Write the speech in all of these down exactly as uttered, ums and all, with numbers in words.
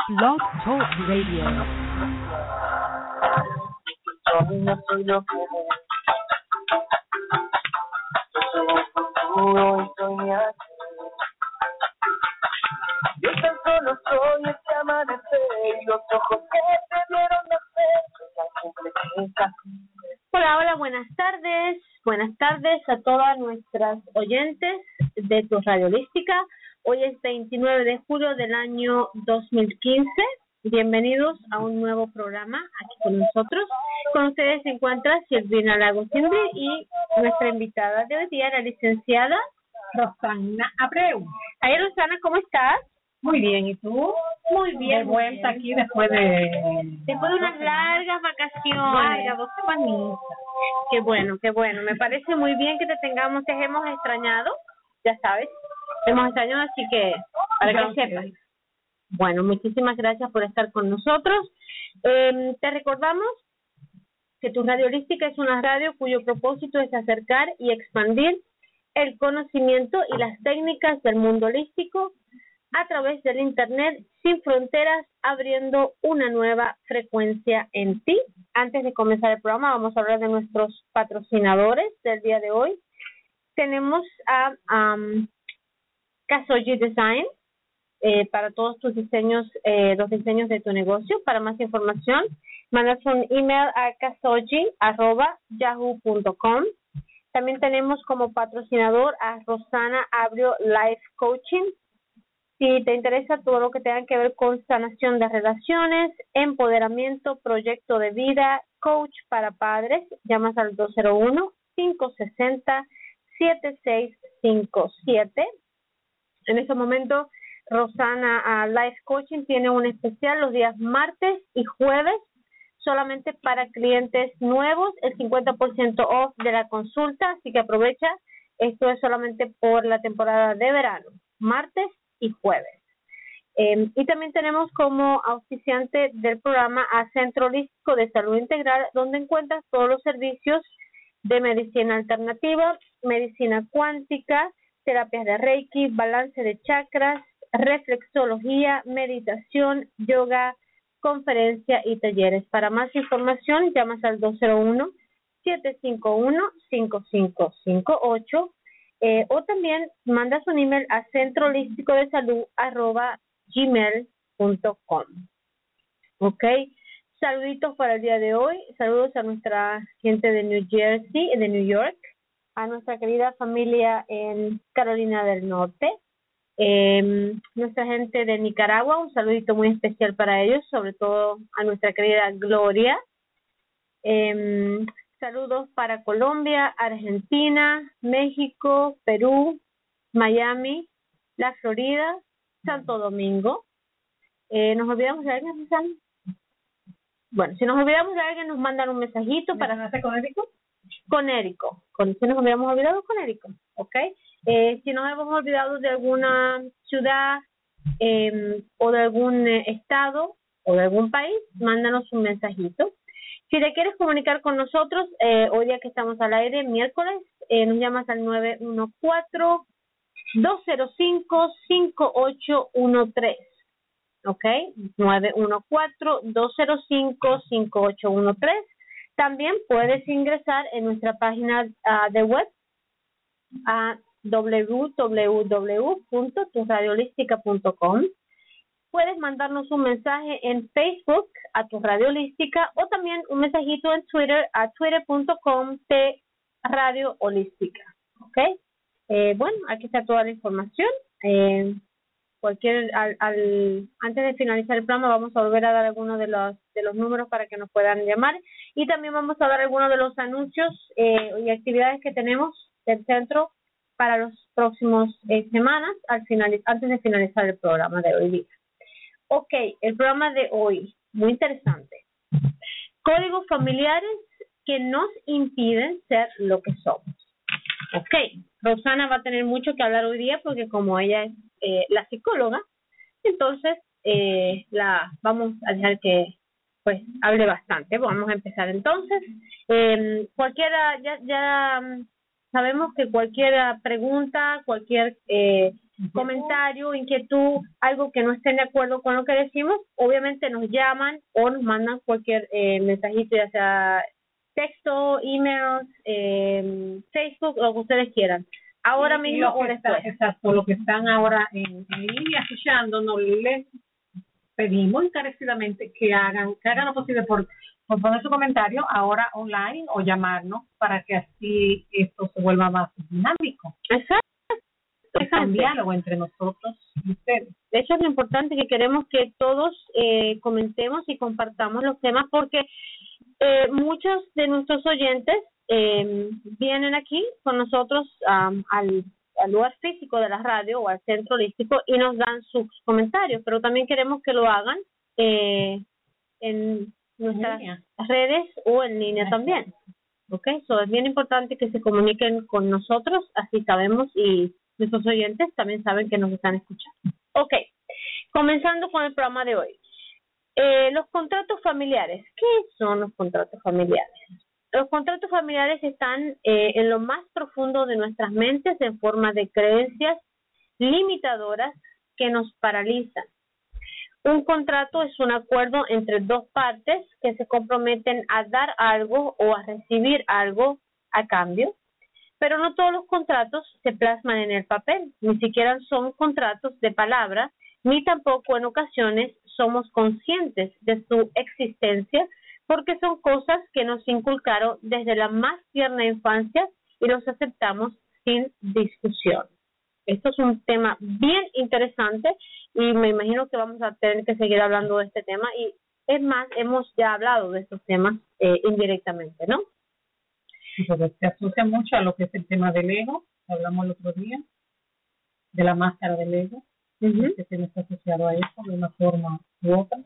Blog Talk Radio. No soy lo que eres. Yo soy el futuro y soy mi ayer. Yo tan solo soy este amanecer y los ojos que te vieron nacer. La completeza. Hola, hola, buenas tardes. Buenas tardes a todas nuestras oyentes de tu Radio Holística. Hoy es veintinueve de julio del año dos mil quince. Bienvenidos a un nuevo programa aquí con nosotros. Con ustedes se encuentra Silvina Lagos Cindy y nuestra invitada de hoy día, la licenciada Rosana Abreu. Ay, Rosana, ¿cómo estás? Muy bien, ¿y tú? Muy bien. De vuelta aquí después de... Después de unas largas vacaciones. Largas, dos semanitas. Qué bueno, qué bueno. Me parece muy bien que te tengamos, te hemos extrañado, ya sabes. Te hemos extrañado, así que para que Gracias. sepas. Bueno, muchísimas gracias por estar con nosotros. Eh, te recordamos que tu Radio Holística es una radio cuyo propósito es acercar y expandir el conocimiento y las técnicas del mundo holístico a través del Internet sin fronteras, abriendo una nueva frecuencia en ti. Antes de comenzar el programa, vamos a hablar de nuestros patrocinadores del día de hoy. Tenemos a um, Kasoji Design, eh, para todos tus diseños, eh, los diseños de tu negocio. Para más información, mandas un email a kasoji arroba yahoo punto com. También tenemos como patrocinador a Rosana Abreu Life Coaching. Si te interesa todo lo que tenga que ver con sanación de relaciones, empoderamiento, proyecto de vida, coach para padres, llamas al dos cero uno, cinco seis cero, siete seis cinco siete. En este momento, Rosana uh, Life Coaching tiene un especial los días martes y jueves, solamente para clientes nuevos, el cincuenta por ciento off de la consulta, así que aprovecha. Esto es solamente por la temporada de verano, martes y jueves. Eh, y también tenemos como auspiciante del programa a Centro Holístico de Salud Integral, donde encuentras todos los servicios de medicina alternativa, medicina cuántica, terapias de Reiki, balance de chakras, reflexología, meditación, yoga, conferencia y talleres. Para más información, llamas al dos cero uno, siete cinco uno, cinco cinco cinco ocho. Eh, o también mandas un email a centro holístico de salud arroba gmail punto com. Ok, saluditos para el día de hoy. Saludos a nuestra gente de New Jersey, de New York, a nuestra querida familia en Carolina del Norte, eh, nuestra gente de Nicaragua, un saludito muy especial para ellos, sobre todo a nuestra querida Gloria. Eh, Saludos para Colombia, Argentina, México, Perú, Miami, la Florida, Santo Domingo. Eh, ¿Nos olvidamos de alguien, Susana? Bueno, si nos olvidamos de alguien, nos mandan un mensajito para hacer con Érico. Con Érico. Con, si nos hubiéramos olvidado, con Érico. ¿Ok? Eh, si nos hemos olvidado de alguna ciudad eh, o de algún eh, estado o de algún país, mándanos un mensajito. Si te quieres comunicar con nosotros, eh, hoy día que estamos al aire, miércoles, eh, nos llamas al nueve uno cuatro, dos cero cinco, cinco ocho uno tres. ¿Ok? nueve uno cuatro, dos cero cinco, cinco ocho uno tres. También puedes ingresar en nuestra página uh, de web a doble u doble u doble u punto tu radio holística punto com. Puedes mandarnos un mensaje en Facebook a tu Radio Holística o también un mensajito en Twitter a twitter punto com de Radio Holística. ¿Ok? Eh, bueno, aquí está toda la información. Eh, cualquier al, al antes de finalizar el programa vamos a volver a dar algunos de los de los números para que nos puedan llamar y también vamos a dar algunos de los anuncios eh, y actividades que tenemos del centro para los próximos eh, semanas al final antes de finalizar el programa de hoy día. Ok, el programa de hoy, muy interesante. Códigos familiares que nos impiden ser lo que somos. Ok, Rosana va a tener mucho que hablar hoy día porque como ella es eh, la psicóloga, entonces eh, la vamos a dejar que pues hable bastante. Vamos a empezar entonces. Eh, cualquiera, ya, ya sabemos que cualquier pregunta, cualquier eh, comentario, inquietud, algo que no estén de acuerdo con lo que decimos, obviamente nos llaman o nos mandan cualquier eh, mensajito, ya sea texto, emails, eh, Facebook, lo que ustedes quieran. Ahora y, mismo y lo o que después. está, exacto, lo que están ahora en, en línea escuchándonos, les pedimos encarecidamente que hagan, que hagan lo posible por, por poner su comentario ahora online o llamarnos para que así esto se vuelva más dinámico. Exacto. Es un diálogo entre nosotros y ustedes. Eso es lo importante, que queremos que todos eh, comentemos y compartamos los temas, porque eh, muchos de nuestros oyentes eh, vienen aquí con nosotros um, al, al lugar físico de la radio o al centro holístico y nos dan sus comentarios, pero también queremos que lo hagan eh, en nuestras Línea. redes o en línea también. ¿Ok? So, es bien importante que se comuniquen con nosotros, así sabemos y nuestros oyentes también saben que nos están escuchando. Ok, comenzando con el programa de hoy. Eh, los contratos familiares. ¿Qué son los contratos familiares? Los contratos familiares están eh, en lo más profundo de nuestras mentes en forma de creencias limitadoras que nos paralizan. Un contrato es un acuerdo entre dos partes que se comprometen a dar algo o a recibir algo a cambio, pero no todos los contratos se plasman en el papel, ni siquiera son contratos de palabra, ni tampoco en ocasiones somos conscientes de su existencia, porque son cosas que nos inculcaron desde la más tierna infancia y los aceptamos sin discusión. Esto es un tema bien interesante y me imagino que vamos a tener que seguir hablando de este tema, y es más, hemos ya hablado de estos temas eh, indirectamente, ¿no? Porque se asocia mucho a lo que es el tema del ego, que hablamos el otro día, de la máscara del ego, uh-huh. que se está asociado a eso de una forma u otra.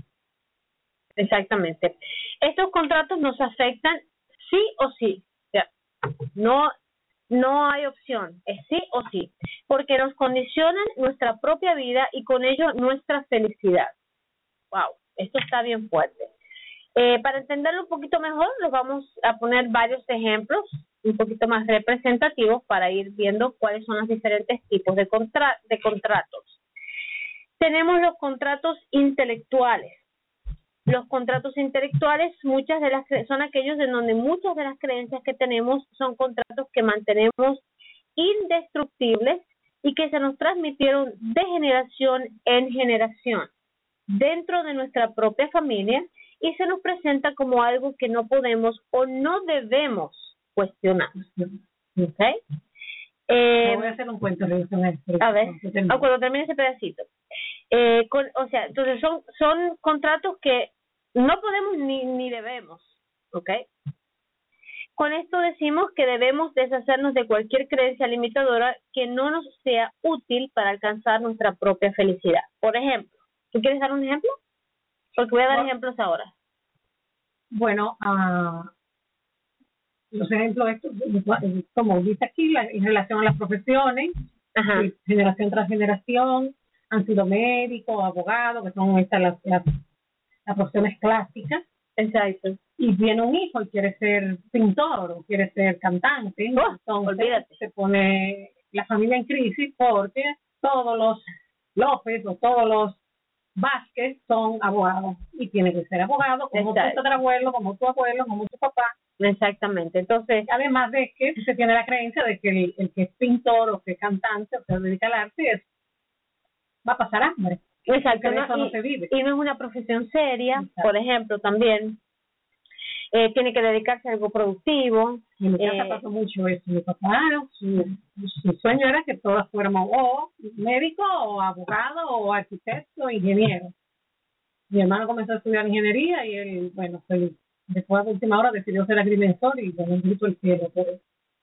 Exactamente. Estos contratos nos afectan sí o sí. O sea, no, no hay opción, es sí o sí, porque nos condicionan nuestra propia vida y con ello nuestra felicidad. Wow, esto está bien fuerte. Eh, para entenderlo un poquito mejor, los vamos a poner varios ejemplos un poquito más representativos para ir viendo cuáles son los diferentes tipos de, contra de contratos. Tenemos los contratos intelectuales. Los contratos intelectuales, muchas de las son aquellos en donde muchas de las creencias que tenemos son contratos que mantenemos indestructibles y que se nos transmitieron de generación en generación dentro de nuestra propia familia, y se nos presenta como algo que no podemos o no debemos cuestionar. ¿Okay? Eh, voy a hacer un cuento. A ver, ah, cuando termine ese pedacito. Eh, con, o sea, entonces son son contratos que no podemos ni, ni debemos. ¿Ok? Con esto decimos que debemos deshacernos de cualquier creencia limitadora que no nos sea útil para alcanzar nuestra propia felicidad. Por ejemplo, ¿tú quieres dar un ejemplo? Porque voy a dar bueno, ejemplos ahora. Bueno, uh, los ejemplos, estos, como dice aquí, la, en relación a las profesiones, Ajá. generación tras generación, han sido médicos, abogados, que son estas las, las, las profesiones clásicas. Exacto. Y viene un hijo y quiere ser pintor o quiere ser cantante, oh, entonces olvídate. se pone la familia en crisis porque todos los López o todos los Vázquez son abogados y tiene que ser abogado como Exacto. tu tatarabuelo, como tu abuelo, como tu papá. Exactamente. Entonces, además de que se tiene la creencia de que el, el que es pintor o que es cantante o que se dedica al arte es, va a pasar hambre. Exacto. No, eso y, no se vive. Y no es una profesión seria. Exacto. Por ejemplo, también eh, tiene que dedicarse a algo productivo. En mi casa eh, pasó mucho eso. Mi papá, su, su sueño era que todas fuéramos o médico o abogado o arquitecto o ingeniero. Mi hermano comenzó a estudiar ingeniería y él, bueno, fue, después de última hora decidió ser agrimensor y bendito el cielo. Pero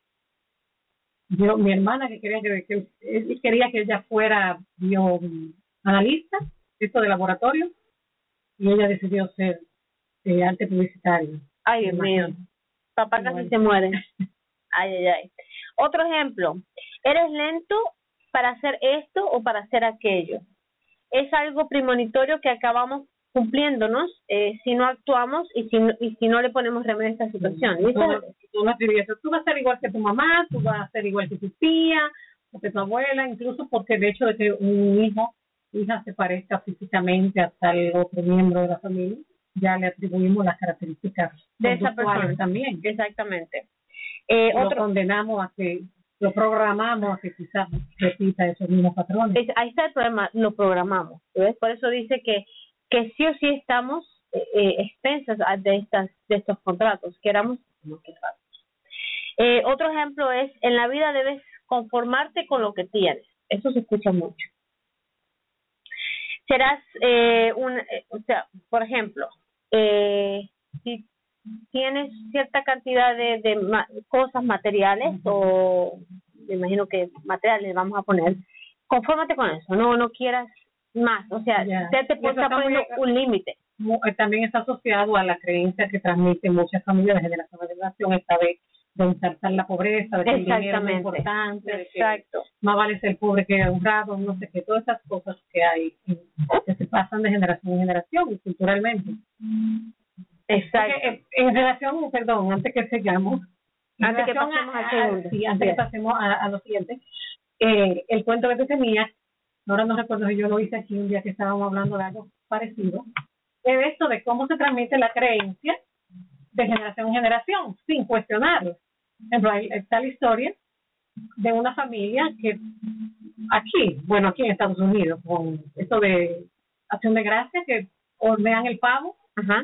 yo, mi hermana que quería que, que él quería que ella fuera bioanalista, esto de laboratorio, y ella decidió ser eh, arte publicitario. Ay, Dios mío. Papá casi bueno. se muere. Ay, ay, ay. Otro ejemplo. Eres lento para hacer esto o para hacer aquello. Es algo premonitorio que acabamos cumpliéndonos eh, si no actuamos y si no, y si no le ponemos remedio a esta situación. Si tú, si tú no escribías, tú vas a ser igual que tu mamá, tú vas a ser igual que tu tía, o que tu abuela, incluso porque el hecho de que un hijo, hija se parezca físicamente hasta el otro miembro de la familia, ya le atribuimos las características de esa persona también. Exactamente. Eh, lo otro, condenamos a que, lo programamos a que quizás repita esos mismos patrones. Es, ahí está el problema, lo programamos. ¿Ves? Por eso dice que, que sí o sí estamos eh, expensas de, estas, de estos contratos, queramos o no queramos. Eh, otro ejemplo es, en la vida debes conformarte con lo que tienes. Eso se escucha mucho. Serás eh, un, eh, o sea, por ejemplo, eh, si tienes cierta cantidad de, de ma cosas materiales, uh-huh. o me imagino que materiales vamos a poner, confórmate con eso, no no quieras más, o sea, yeah. te, te está poniendo un límite. También está asociado a la creencia que transmiten muchas familias de generación a generación, esta vez de insertar la pobreza, de que el dinero es importante, de que exacto. más vale ser pobre que honrado, no sé qué, todas esas cosas que hay, que se pasan de generación en generación y culturalmente. Exacto. Porque en relación, perdón, antes que sigamos, antes que pasemos a, al segundo. Sí, antes que pasemos a, a lo siguiente, eh, el cuento que te tenía, ahora no recuerdo si yo lo hice aquí un día que estábamos hablando de algo parecido, es esto de cómo se transmite la creencia de generación en generación, sin cuestionarlo. Por ejemplo, ahí está la historia de una familia que aquí, bueno, aquí en Estados Unidos, con esto de Acción de Gracias, que hornean el pavo. Ajá.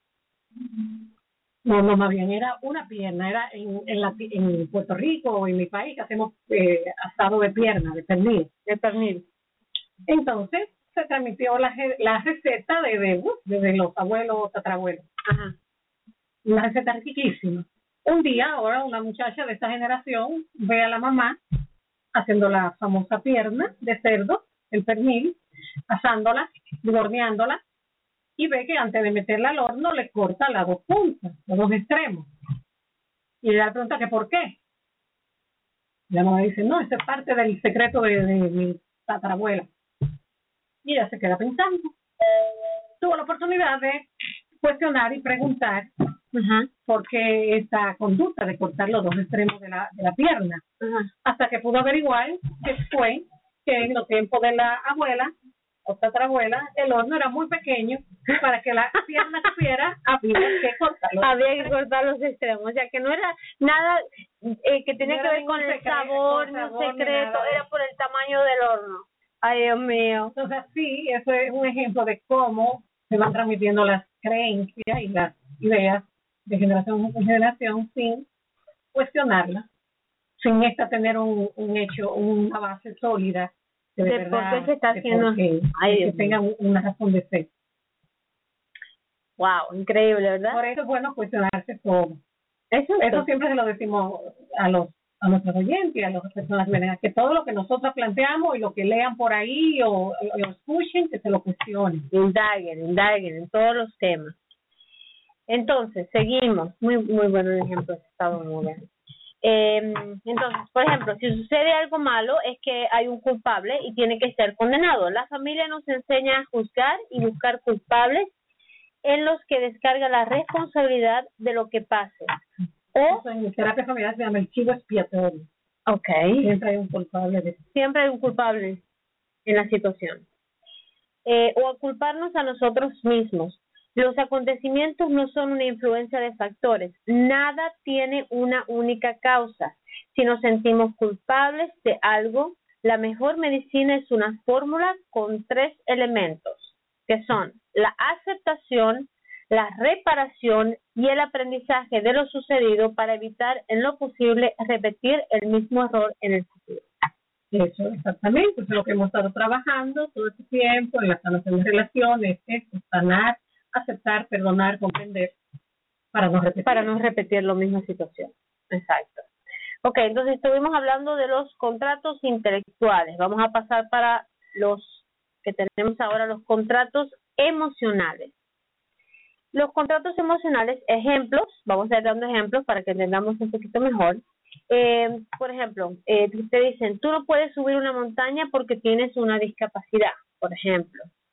No, no, más bien era una pierna, era en, en, la, en Puerto Rico o en mi país que hacemos eh, asado de pierna, de pernil. De pernil. Entonces se transmitió la, la receta de, de, de, de los abuelos o tatarabuelos. Ajá. Una receta riquísima. Un día, ahora una muchacha de esta generación ve a la mamá haciendo la famosa pierna de cerdo, el pernil, asándola, horneándola, y ve que antes de meterla al horno le corta las dos puntas, los dos extremos. Y ella le pregunta que por qué. La mamá dice, no, eso es parte del secreto de, de mi tatarabuela. Y ella se queda pensando. Tuvo la oportunidad de cuestionar y preguntar uh-huh. por qué esta conducta de cortar los dos extremos de la, de la pierna. Uh-huh. Hasta que pudo averiguar que fue que en los tiempos de la abuela o tatarabuela, el horno era muy pequeño para que la pierna supiera, había que cortarlo. Había que cortar los extremos, o sea que no era nada eh, que tenía no que ver con el secreto, sabor, no secreto, era por el tamaño del horno. Ay, Dios mío. Entonces, sí, eso es un ejemplo de cómo se van transmitiendo las creencias y las ideas de generación en generación sin cuestionarlas, sin esta tener un, un hecho, una base sólida de, de verdad, por qué se está haciendo, que, ay, que tengan una razón de ser. Wow, increíble, ¿verdad? Por eso es bueno cuestionarse todo. Eso, eso siempre se lo decimos a los a nuestros oyentes, a las personas que ven, que todo lo que nosotros planteamos y lo que lean por ahí o, o, o escuchen, que se lo cuestionen. Indaguen, indaguen en todos los temas. Entonces, seguimos. Muy muy bueno el ejemplo, estaba muy bien. Eh, entonces, por ejemplo, si sucede algo malo es que hay un culpable y tiene que ser condenado. La familia nos enseña a juzgar y buscar culpables en los que descarga la responsabilidad de lo que pase. O Eso en terapia familiar se llama el chivo expiatorio. Okay. Siempre hay un culpable. De... Siempre hay un culpable en la situación. Eh, o a culparnos a nosotros mismos. Los acontecimientos no son una influencia de factores. Nada tiene una única causa. Si nos sentimos culpables de algo, la mejor medicina es una fórmula con tres elementos, que son la aceptación, la reparación y el aprendizaje de lo sucedido para evitar en lo posible repetir el mismo error en el futuro. Eso, exactamente. Eso es lo que hemos estado trabajando todo este tiempo en la sanación de relaciones, es sanar, aceptar, perdonar, comprender, para no repetir. Para no repetir la misma situación. Exacto. Ok, entonces estuvimos hablando de los contratos intelectuales. Vamos a pasar para los que tenemos ahora, los contratos emocionales. Los contratos emocionales, ejemplos, vamos a ir dando ejemplos para que entendamos un poquito mejor. Eh, por ejemplo, eh, te dicen, tú no puedes subir una montaña porque tienes una discapacidad, por ejemplo.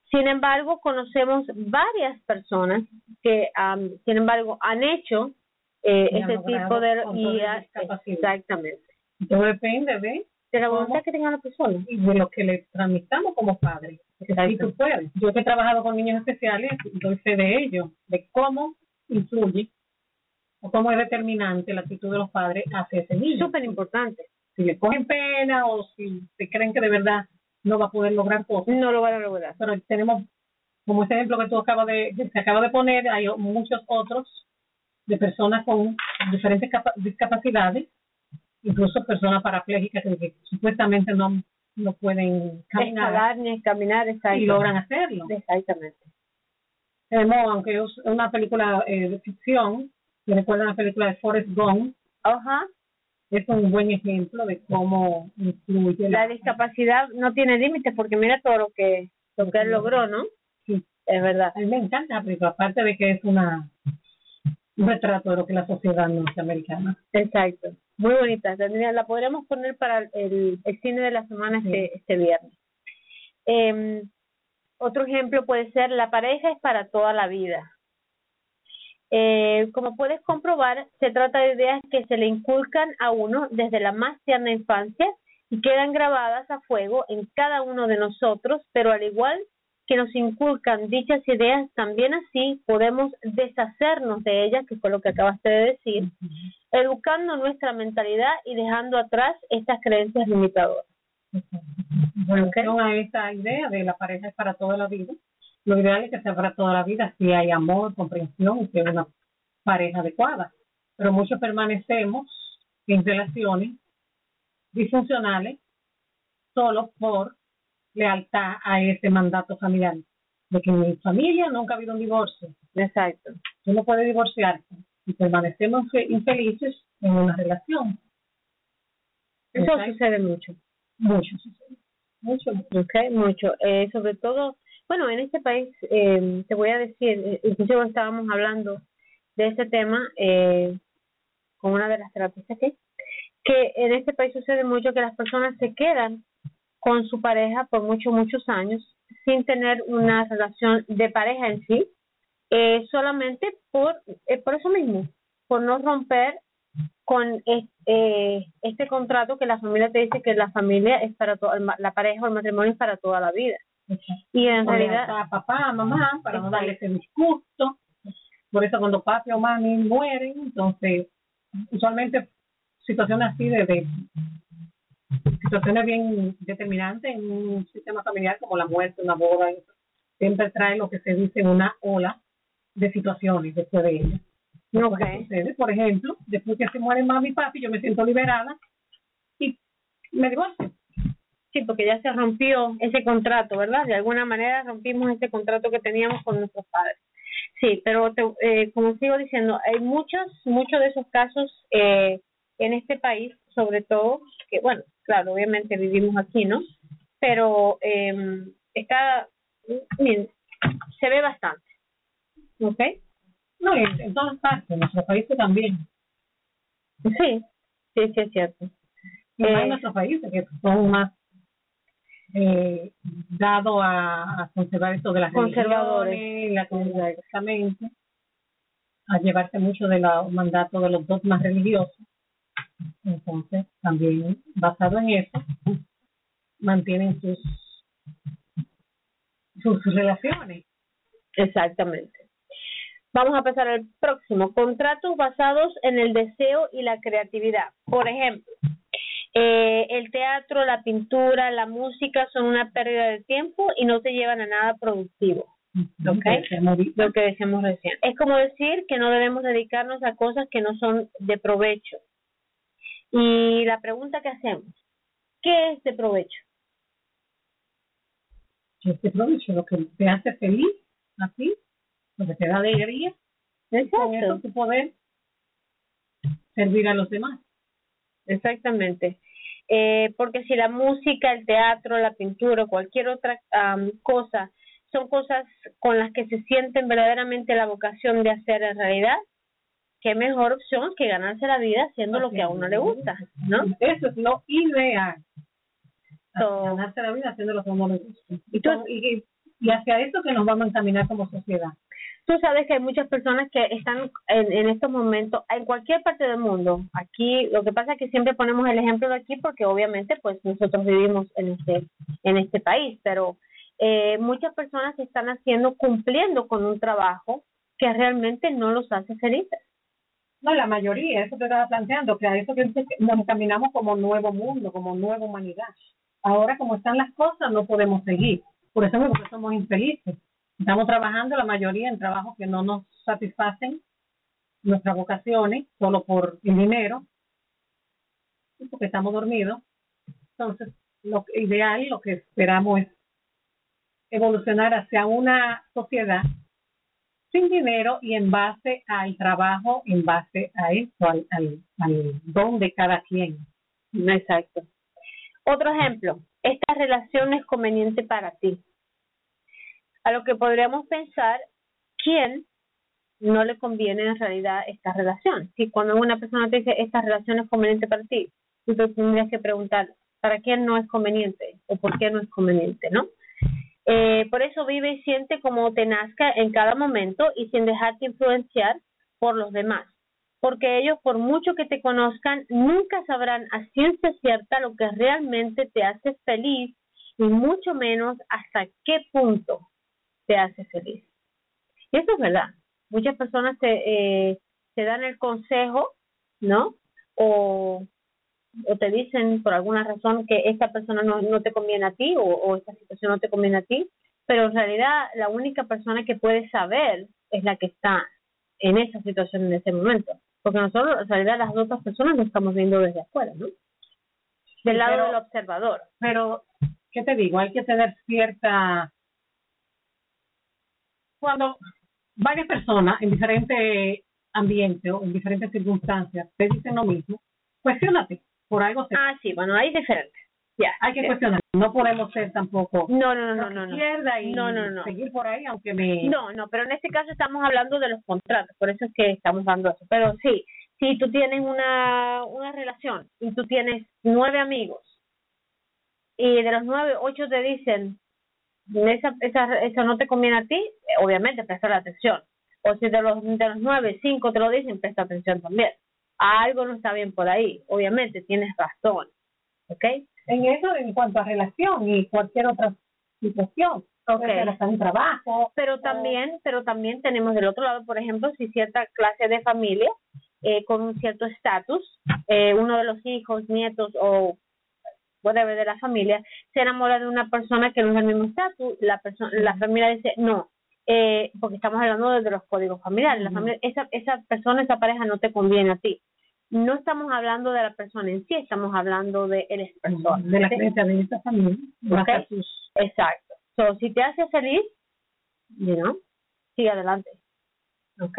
Sin embargo, conocemos varias personas que, um, sin embargo, han hecho eh, ese tipo de... Y, exactamente. Todo depende de, de la voluntad que tenga la persona. Y de lo que le transmitamos como padres. Porque si tú puedes. Yo que he trabajado con niños especiales, doy fe de ello, de cómo influye o cómo es determinante la actitud de los padres hacia ese niño. Súper importante. Si le cogen pena o si se creen que de verdad no va a poder lograr cosas. No lo van a lograr. Pero tenemos, como ese ejemplo que tú acabas de, que se acaba de poner, hay muchos otros de personas con diferentes capa discapacidades, incluso personas parapléjicas que, que supuestamente no, no pueden caminar. Escalar ni caminar, y logran hacerlo. Exactamente. Tenemos, aunque es una película eh, de ficción, me recuerda la película de Forrest Gump. Ajá. Es un buen ejemplo de cómo influye la, la discapacidad no tiene límites, porque mira todo lo que lo que él logró, ¿no? Sí, es verdad. A mí me encanta la película, aparte de que es una un retrato de lo que es la sociedad norteamericana. Exacto, muy bonita. La podríamos poner para el, el cine de la semana, sí, este, este viernes. Eh, otro ejemplo puede ser: la pareja es para toda la vida. Eh, como puedes comprobar, se trata de ideas que se le inculcan a uno desde la más tierna infancia y quedan grabadas a fuego en cada uno de nosotros, pero al igual que nos inculcan dichas ideas, también así podemos deshacernos de ellas, que fue lo que acabaste de decir, uh-huh, educando nuestra mentalidad y dejando atrás estas creencias limitadoras. Bueno, okay, a esta idea de la pareja es para toda la vida. Lo ideal es que sea para toda la vida, si hay amor, comprensión y que es una pareja adecuada. Pero muchos permanecemos en relaciones disfuncionales solo por lealtad a ese mandato familiar. De que en mi familia nunca ha habido un divorcio. Exacto. Tú no puedes divorciarte y permanecemos infelices en una relación. Eso ¿okay? sucede mucho. Mucho sucede. Mucho, mucho. Okay, mucho. Eh, sobre todo, bueno, en este país, eh, te voy a decir, incluso estábamos hablando de ese tema eh, con una de las terapeutas aquí, que en este país sucede mucho que las personas se quedan con su pareja por muchos, muchos años sin tener una relación de pareja en sí, eh, solamente por, eh, por eso mismo, por no romper con este, eh, este contrato que la familia te dice que la familia es para toda, la pareja o el matrimonio es para toda la vida. Y en o realidad a papá, mamá, para no darle ese disgusto. Por eso cuando papi o mami mueren, entonces usualmente situaciones así de, de situaciones bien determinantes en un sistema familiar como la muerte, una boda, siempre trae lo que se dice una ola de situaciones después de ella. Okay. Sucede, por ejemplo, después que se mueren mami y papi, yo me siento liberada y me divorcio. Sí, porque ya se rompió ese contrato, ¿verdad? De alguna manera rompimos ese contrato que teníamos con nuestros padres. Sí, pero te, eh, como sigo diciendo, hay muchos, muchos de esos casos eh, en este país, sobre todo, que bueno, claro, obviamente vivimos aquí, ¿no? Pero eh, está, bien, se ve bastante, ¿ok? No, en, en todas partes, en nuestro país también. Sí, sí, sí es cierto. Y eh, en nuestros países que son más eh, dados a, a conservar esto de las conservadores, la comunidad exactamente, a llevarse mucho de los mandatos de los dogmas religiosos. Entonces, también basado en eso, mantienen sus sus relaciones. Exactamente. Vamos a pasar al próximo. Contratos basados en el deseo y la creatividad. Por ejemplo, eh, el teatro, la pintura, la música son una pérdida de tiempo y no te llevan a nada productivo. ¿Okay? Lo que decíamos recién. Es como decir que no debemos dedicarnos a cosas que no son de provecho. Y la pregunta que hacemos, ¿qué es de provecho? ¿Qué es de provecho? Lo que te hace feliz a ti, lo que te da alegría. Exacto. Con eso tu poder servir a los demás. Exactamente. Eh, porque si la música, el teatro, la pintura o cualquier otra um, cosa son cosas con las que se sienten verdaderamente la vocación de hacer en realidad, qué mejor opción que ganarse la vida haciendo lo que a uno le gusta, ¿no? Eso es lo ideal. So, ganarse la vida haciendo lo que a uno le gusta. ¿Y tú, y, Y hacia eso que nos vamos a encaminar como sociedad. Tú sabes que hay muchas personas que están en, en estos momentos, en cualquier parte del mundo. Aquí, lo que pasa es que siempre ponemos el ejemplo de aquí porque obviamente pues nosotros vivimos en este, en este país, pero eh, muchas personas están haciendo, cumpliendo con un trabajo que realmente no los hace felices. No, la mayoría, eso te estaba planteando, que a eso que nos encaminamos como nuevo mundo, como nueva humanidad. Ahora, como están las cosas, no podemos seguir. Por eso mismo que somos infelices. Estamos trabajando la mayoría en trabajos que no nos satisfacen nuestras vocaciones, solo por el dinero, porque estamos dormidos. Entonces, lo ideal, lo que esperamos es evolucionar hacia una sociedad sin dinero y en base al trabajo, en base a esto, al, al, al don de cada quien. Exacto. Otro ejemplo, esta relación es conveniente para ti. A lo que podríamos pensar, ¿quién no le conviene en realidad esta relación? Si cuando una persona te dice, esta relación es conveniente para ti, tú te tendrías que preguntar, ¿para quién no es conveniente? ¿O por qué no es conveniente? ¿No? Eh, por eso vive y siente como te nazca en cada momento y sin dejarte influenciar por los demás. Porque ellos, por mucho que te conozcan, nunca sabrán a ciencia cierta lo que realmente te hace feliz y mucho menos hasta qué punto te hace feliz. Y eso es verdad. Muchas personas te, eh, te dan el consejo, ¿no? O, o te dicen por alguna razón que esta persona no, no te conviene a ti o, o esta situación no te conviene a ti, pero en realidad la única persona que puede saber es la que está en esa situación en ese momento. Porque nosotros, en realidad, las otras personas lo estamos viendo desde afuera, ¿no? Del sí, lado pero, del observador. Pero, ¿qué te digo? Hay que tener cierta... Cuando varias personas en diferentes ambientes o en diferentes circunstancias te dicen lo mismo, cuestiónate, por algo se... Ah, sí, bueno, hay diferentes. Ya, hay que sí. cuestionar. No podemos ser tampoco no, no, no, no, no, izquierda y no, no, no. seguir por ahí, aunque me... No, no, pero en este caso estamos hablando de los contratos, por eso es que estamos dando eso. Pero sí, si tú tienes una, una relación y tú tienes nueve amigos y de los nueve, ocho te dicen esa, esa, esa no te conviene a ti, obviamente presta la atención. O si de los, de los nueve, cinco te lo dicen, presta atención también. Algo no está bien por ahí, obviamente tienes razón, ¿ok? En eso, en cuanto a relación y cualquier otra situación, okay. Está en trabajo. Pero también, o... pero también tenemos del otro lado, por ejemplo, si cierta clase de familia eh, con un cierto estatus, eh, uno de los hijos, nietos o whatever de la familia se enamora de una persona que no es del mismo estatus, la persona, la familia dice no, eh, porque estamos hablando de, de los códigos familiares. Uh-huh. La familia, esa, esa persona, esa pareja no te conviene a ti. No estamos hablando de la persona en sí, estamos hablando de él persona. De la creencia de esta familia. Okay. Exacto. So, si te hace feliz, you know, sigue adelante. ¿Ok?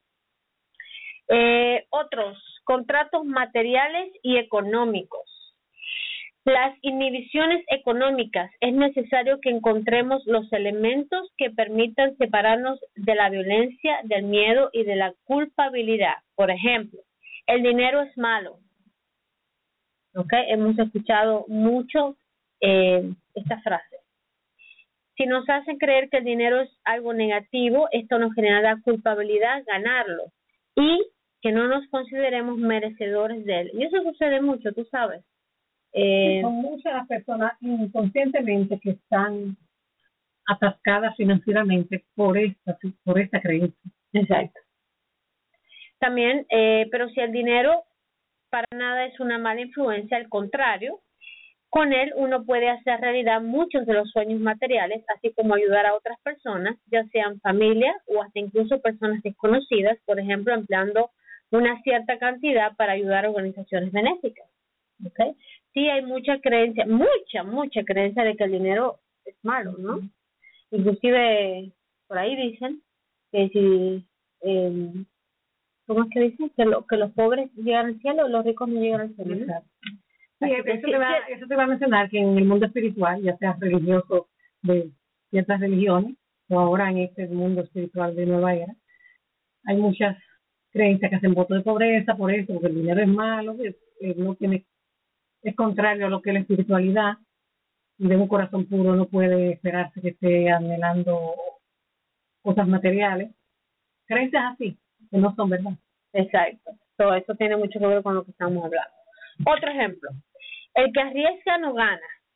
Eh, otros, contratos materiales y económicos. Las inhibiciones económicas. Es necesario que encontremos los elementos que permitan separarnos de la violencia, del miedo y de la culpabilidad. Por ejemplo, el dinero es malo. ¿Ok? Hemos escuchado mucho eh, esta frase. Si nos hacen creer que el dinero es algo negativo, esto nos generará culpabilidad ganarlo y que no nos consideremos merecedores de él. Y eso sucede mucho, tú sabes. Eh, Son muchas las personas inconscientemente que están atascadas financieramente por esta, por esta creencia. Exacto. También, eh, pero si el dinero para nada es una mala influencia, al contrario, con él uno puede hacer realidad muchos de los sueños materiales, así como ayudar a otras personas, ya sean familia o hasta incluso personas desconocidas, por ejemplo, empleando una cierta cantidad para ayudar a organizaciones benéficas. ¿Okay? Sí, hay mucha creencia, mucha, mucha creencia de que el dinero es malo, ¿no? Uh-huh. Inclusive, por ahí dicen que si, eh, ¿cómo es que dicen? Que, lo, que los pobres llegan al cielo, los ricos no llegan al cielo. Uh-huh. Sí, eso, te va, eso te va a mencionar que en el mundo espiritual, ya sea religioso de ciertas religiones, o ahora en este mundo espiritual de nueva era, hay muchas creencias que hacen voto de pobreza por eso, porque el dinero es malo, es, es, no tiene, es contrario a lo que es la espiritualidad, y de un corazón puro no puede esperarse que esté anhelando cosas materiales. Creencias así, que no son verdad. Exacto. Todo eso tiene mucho que ver con lo que estamos hablando. Otro ejemplo. El que arriesga no gana.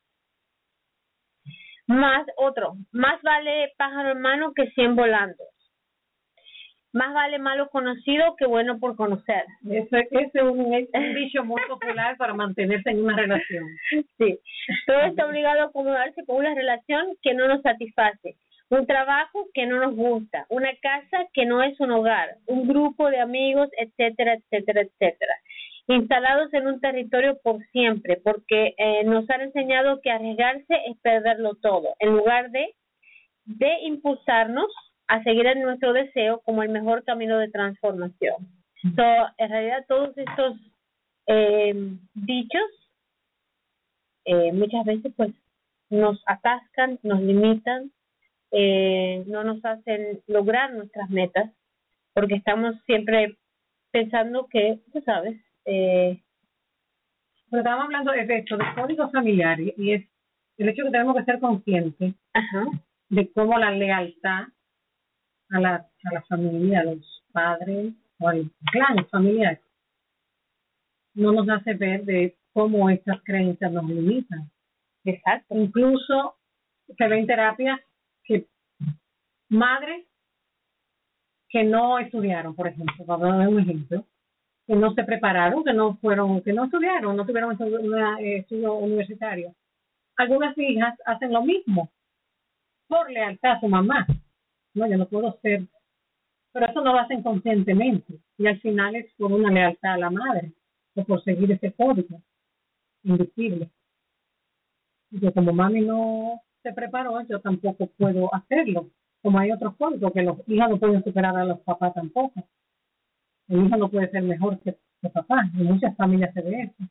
Más otro. Más vale pájaro en mano que cien volando. Más vale malo conocido que bueno por conocer. Ese, ese es un, un dicho muy popular para mantenerse en una relación. Sí. Todo está obligado a acomodarse con una relación que no nos satisface. Un trabajo que no nos gusta. Una casa que no es un hogar. Un grupo de amigos, etcétera, etcétera, etcétera. Instalados en un territorio por siempre, porque eh, nos han enseñado que arriesgarse es perderlo todo, en lugar de, de impulsarnos a seguir en nuestro deseo como el mejor camino de transformación. So, en realidad todos estos eh, dichos eh, muchas veces pues nos atascan, nos limitan, eh, no nos hacen lograr nuestras metas, porque estamos siempre pensando que, tú sabes, eh, pero estamos hablando de esto, de código familiar, y es el hecho que tenemos que ser conscientes ajá. de cómo la lealtad a la, a la familia, a los padres o al clan familiar no nos hace ver de cómo estas creencias nos limitan. Exacto. Incluso se ve en terapia que madres que no estudiaron, por ejemplo, para dar un ejemplo, que no se prepararon, que no fueron, que no estudiaron, no tuvieron un eh, estudio universitario. Algunas hijas hacen lo mismo por lealtad a su mamá. No, yo no puedo ser, pero eso no lo hacen conscientemente y al final es por una lealtad a la madre o por seguir ese código invisible. Y que como mami no se preparó, yo tampoco puedo hacerlo. Como hay otros códigos que los hijos no pueden superar a los papás tampoco. El hijo no puede ser mejor que el papá. En muchas familias se ve eso.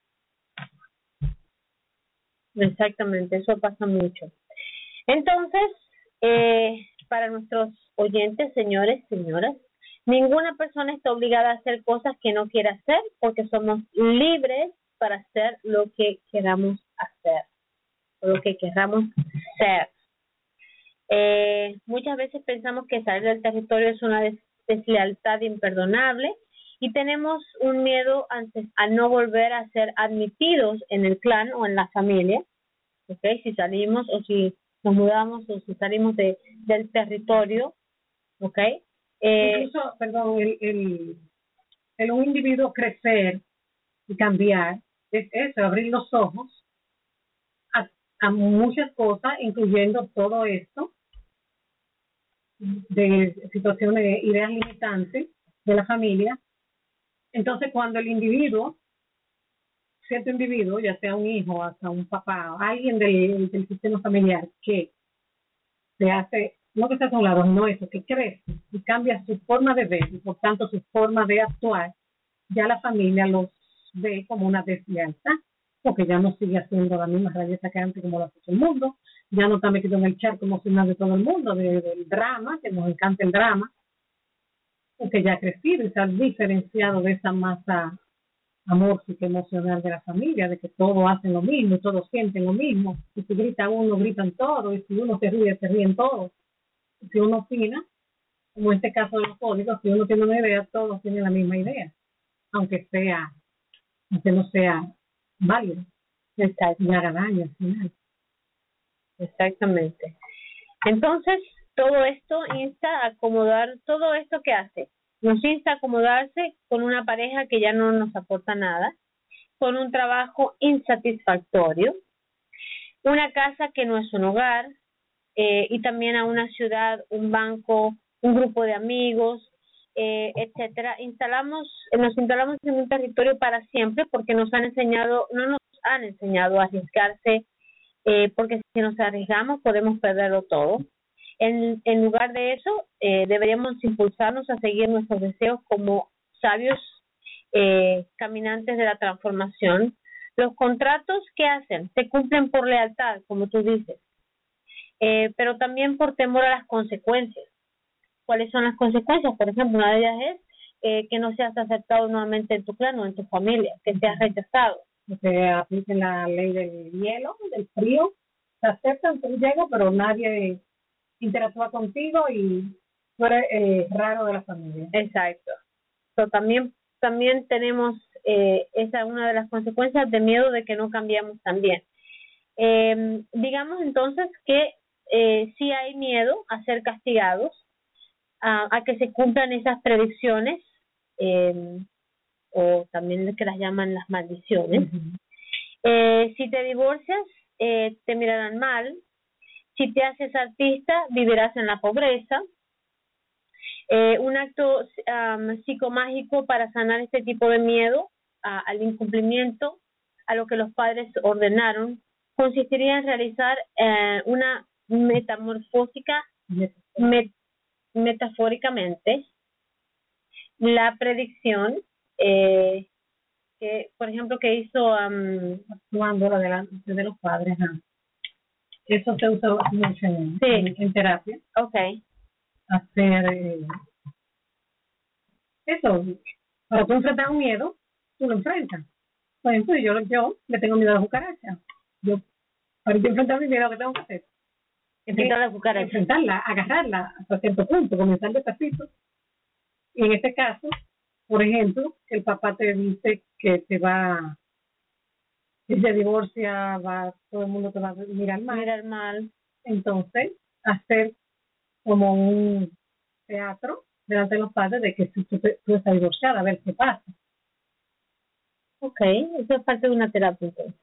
Exactamente, eso pasa mucho. Entonces, eh, para nuestros oyentes, señores, señoras, ninguna persona está obligada a hacer cosas que no quiera hacer, porque somos libres para hacer lo que queramos hacer, o lo que queramos ser. Eh, muchas veces pensamos que salir del territorio es una des- deslealtad imperdonable y tenemos un miedo antes a no volver a ser admitidos en el clan o en la familia, ¿okay? Si salimos o si nos mudamos o si salimos de, del territorio, ¿ok? Eh, Incluso, perdón, el, el, el un individuo crecer y cambiar es eso, abrir los ojos a, a muchas cosas, incluyendo todo esto de situaciones, de ideas limitantes de la familia. Entonces, cuando el individuo, cierto individuo, ya sea un hijo, hasta un papá, alguien del, del sistema familiar que se hace, no que se hace a un lado, no eso, que crece y cambia su forma de ver y por tanto su forma de actuar, ya la familia los ve como una deslealtad, porque ya no sigue haciendo la misma rayeta que antes como lo hace todo el mundo, ya no está metido en el charco emocional de todo el mundo, de, del drama, que nos encanta el drama, porque ya ha crecido y se ha diferenciado de esa masa amórfica emocional de la familia, de que todos hacen lo mismo, y todos sienten lo mismo, y si grita uno, gritan todos, y si uno se ríe, se ríen todos. Si uno opina, como en este caso de los códigos, si uno tiene una idea, todos tienen la misma idea, aunque sea, aunque no sea válido, exacto. y haga daño al final. Exactamente. Entonces, todo esto insta a acomodar, todo esto que hace, nos insta a acomodarse con una pareja que ya no nos aporta nada, con un trabajo insatisfactorio, una casa que no es un hogar, eh, y también a una ciudad, un banco, un grupo de amigos, eh, etcétera. Instalamos, nos instalamos en un territorio para siempre porque nos han enseñado, no nos han enseñado a arriesgarse, eh, porque si nos arriesgamos podemos perderlo todo. En, en lugar de eso, eh, deberíamos impulsarnos a seguir nuestros deseos como sabios eh, caminantes de la transformación. Los contratos que hacen se cumplen por lealtad, como tú dices, eh, pero también por temor a las consecuencias. ¿Cuáles son las consecuencias? Por ejemplo, una de ellas es eh, que no seas aceptado nuevamente en tu clan o en tu familia, que seas rechazado. que apliquen la ley del hielo, del frío, te aceptan, tú llegas, pero nadie interactúa contigo y tú eres eh, raro de la familia. Exacto. So, también también tenemos eh, esa una de las consecuencias de miedo de que no cambiamos también. Eh, digamos entonces que eh, sí hay miedo a ser castigados, a, a que se cumplan esas predicciones, eh, o también que las llaman las maldiciones. Uh-huh. Eh, si te divorcias, eh, te mirarán mal. Si te haces artista, vivirás en la pobreza. Eh, un acto um, psicomágico para sanar este tipo de miedo a, al incumplimiento, a lo que los padres ordenaron, consistiría en realizar eh, una metamorfósica met, metafóricamente la predicción eh, que, por ejemplo, que hizo um, actuando la delante de los padres. ¿No? Eso se usa mucho en, sí. en, en terapia. Okay. Hacer eh, eso, para tú enfrentar un miedo, tú lo enfrentas. Por ejemplo, yo, yo le tengo miedo a la cucaracha. Yo, para yo enfrentar mi miedo, ¿qué tengo que hacer? Enfrentar la cucaracha. Enfrentarla, agarrarla hasta cierto punto, comenzar despacito. Y en este caso, por ejemplo, el papá te dice que te va, si se divorcia, va, todo el mundo te va a mirar mal. Mirar mal. Entonces, hacer como un teatro delante de los padres de que si tú, tú estás divorciada, a ver qué pasa. Ok, eso es parte de una terapia entonces.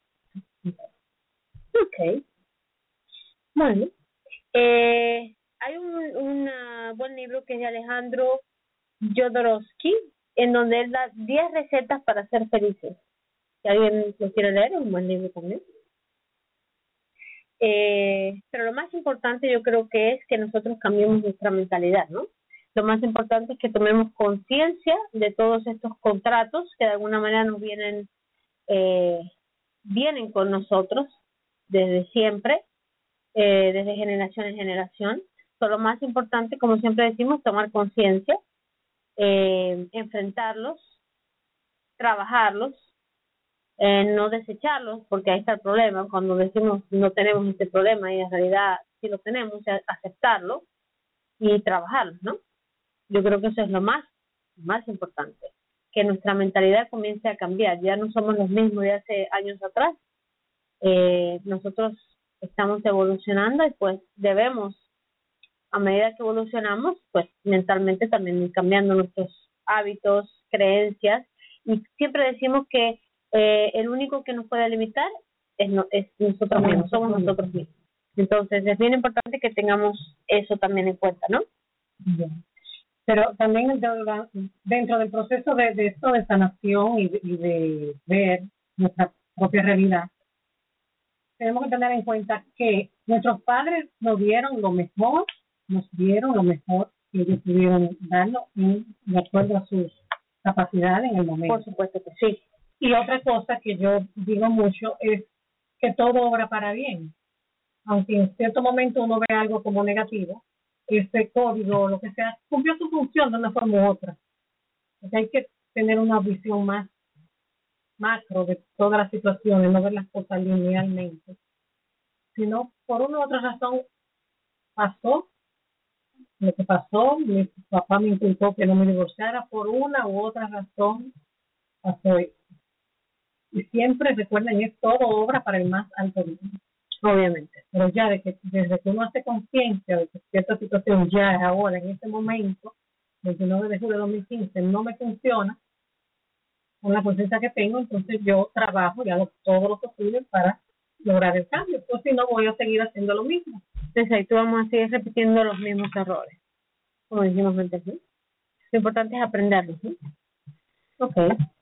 Ok. Bueno, eh, hay un, un uh, buen libro que es de Alejandro Jodorowsky, en donde él da diez recetas para ser felices. Si alguien lo quiere leer, es un buen libro también. Eh, pero lo más importante yo creo que es que nosotros cambiemos nuestra mentalidad, ¿no? Lo más importante es que tomemos conciencia de todos estos contratos que de alguna manera nos vienen eh, vienen con nosotros desde siempre, eh, desde generación en generación. So, lo más importante, como siempre decimos, tomar conciencia, eh, enfrentarlos, trabajarlos, eh, no desecharlos, porque ahí está el problema. Cuando decimos no tenemos este problema y en realidad sí lo tenemos, aceptarlo y trabajarlo, ¿no? Yo creo que eso es lo más, más importante, que nuestra mentalidad comience a cambiar. Ya no somos los mismos de hace años atrás. Eh, nosotros estamos evolucionando y pues debemos, a medida que evolucionamos, pues mentalmente también ir cambiando nuestros hábitos, creencias, y siempre decimos que eh, el único que nos puede limitar es, no, es nosotros mismos, somos nosotros mismos. Entonces es bien importante que tengamos eso también en cuenta, ¿no? Bien. Pero también dentro del proceso de, de esto de sanación y de, y de ver nuestra propia realidad, tenemos que tener en cuenta que nuestros padres nos dieron lo mejor, nos dieron lo mejor que ellos pudieron darnos en, de acuerdo a sus capacidades en el momento. Por supuesto que sí. Y otra cosa que yo digo mucho es que todo obra para bien. Aunque en cierto momento uno ve algo como negativo, este código o lo que sea, cumplió su función de una forma u otra. Porque hay que tener una visión más macro de todas las situaciones, no ver las cosas linealmente. Sino, por una u otra razón, pasó lo que pasó, mi papá me inculcó que no me divorciara, por una u otra razón pasó eso. Y siempre recuerden, es todo obra para el más alto bien. Obviamente, pero ya de que, desde que uno hace conciencia de que cierta situación ya es ahora, en este momento, veintinueve de julio de dos mil quince, no me funciona, con la conciencia que tengo, entonces yo trabajo y hago todo lo posible para lograr el cambio, pues si no voy a seguir haciendo lo mismo. Exacto, vamos a seguir repitiendo los mismos errores, como dijimos antes, ¿no? Lo importante es aprenderlos, ¿no? Ok,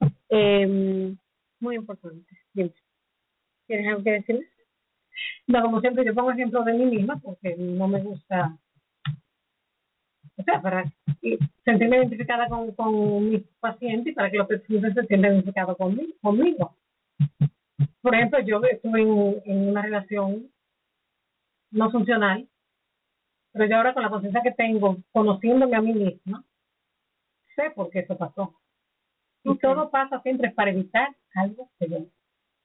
eh, muy importante. Bien. ¿Tienes algo que decirles? No, como siempre, yo pongo ejemplo de mí misma porque no me gusta, o sea, para sentirme identificada con, con mis pacientes y para que los pacientes se sientan identificados conmigo, conmigo. Por ejemplo, yo estuve en, en una relación no funcional, pero yo ahora con la conciencia que tengo, conociéndome a mí misma, sé por qué eso pasó. Y okay. Todo pasa siempre para evitar algo que yo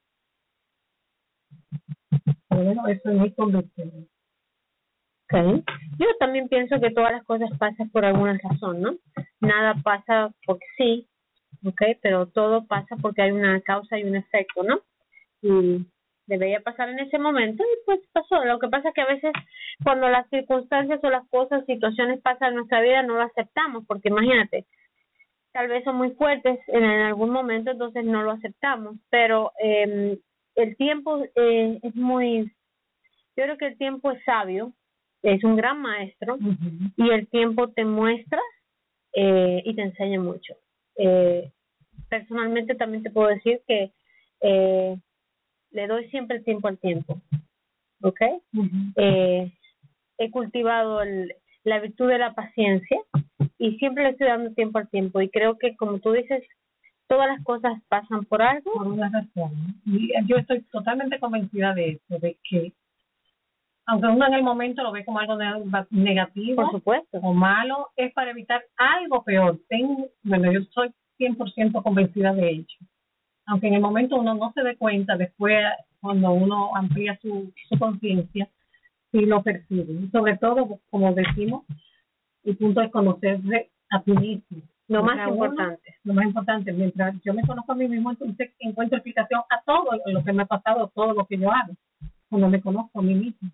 Bueno, eso es mi convicción. Okay. Yo también pienso que todas las cosas pasan por alguna razón, ¿no? Nada pasa porque sí, okay, pero todo pasa porque hay una causa y un efecto, ¿no? Y debería pasar en ese momento y pues pasó. Lo que pasa es que a veces cuando las circunstancias o las cosas, situaciones pasan en nuestra vida no lo aceptamos, porque imagínate, tal vez son muy fuertes en, en algún momento, entonces no lo aceptamos, pero eh, el tiempo eh, es muy, yo creo que el tiempo es sabio, es un gran maestro, uh-huh. Y el tiempo te muestra eh, y te enseña mucho. Eh, personalmente también te puedo decir que eh, le doy siempre el tiempo al tiempo, ¿ok? Uh-huh. Eh, he cultivado el, la virtud de la paciencia y siempre le estoy dando tiempo al tiempo, y creo que, como tú dices, todas las cosas pasan por algo. Por una razón. Y yo estoy totalmente convencida de eso, de que aunque uno en el momento lo ve como algo negativo, por supuesto, o malo, es para evitar algo peor. Tengo, bueno, yo estoy cien por ciento convencida de ello. Aunque en el momento uno no se dé cuenta, después cuando uno amplía su, su conciencia, sí lo percibe. Y sobre todo, como decimos, el punto es conocerse a ti mismo. Lo más uno, importante. Lo más importante, mientras yo me conozco a mí mismo, entonces encuentro explicación a todo lo que me ha pasado, todo lo que yo hago, cuando me conozco a mí mismo.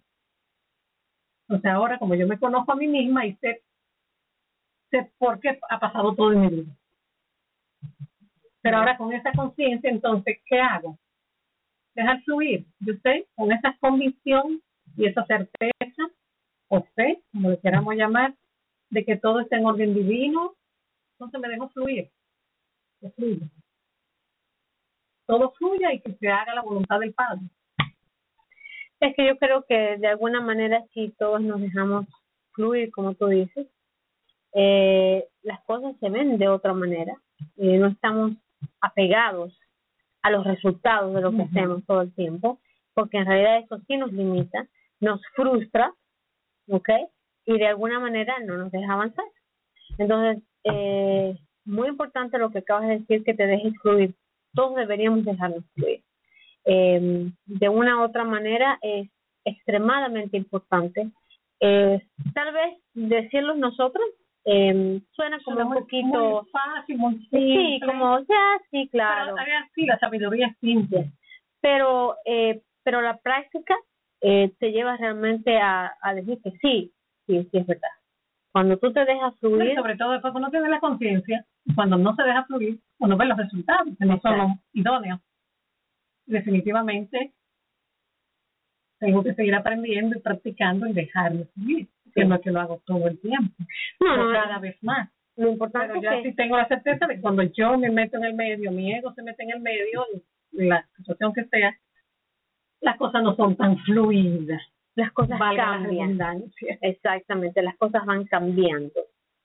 O sea, ahora como yo me conozco a mí misma y sé, sé por qué ha pasado todo en mi vida. Pero ahora con esa conciencia, entonces, ¿qué hago? Dejar fluir. Yo sé, con esa convicción y esa certeza, o fe, como le queramos llamar, de que todo está en orden divino, entonces me dejo fluir. Que fluya. Todo fluya y que se haga la voluntad del Padre. Es que yo creo que de alguna manera, si todos nos dejamos fluir, como tú dices, eh, las cosas se ven de otra manera. Eh, no estamos apegados a los resultados de lo que uh-huh. hacemos todo el tiempo, porque en realidad eso sí nos limita, nos frustra, ¿ok? Y de alguna manera no nos deja avanzar. Entonces, eh, muy importante lo que acabas de decir, que te dejes fluir. Todos deberíamos dejarnos fluir. Eh, de una u otra manera es extremadamente importante. Eh, tal vez decirlo nosotros eh, suena como un muy, poquito muy fácil, muy simple. Sí, como ya, sí, claro. Pero, sí, la sabiduría es simple. Pero, eh, pero la práctica eh, te lleva realmente a, a decir que sí, sí, sí es verdad. Cuando tú te dejas fluir. Sí, sobre todo después cuando tienes la conciencia, cuando no se deja fluir, uno ve los resultados, que no son los idóneos. Definitivamente tengo que seguir aprendiendo y practicando y dejarme fluir, que no es que lo hago todo el tiempo, no, no, cada vez más. Lo importante Pero ya es que sí tengo la certeza de que cuando yo me meto en el medio, mi ego se mete en el medio, la situación que sea, las cosas no son tan fluidas. Las cosas cambian. Exactamente, las cosas van cambiando.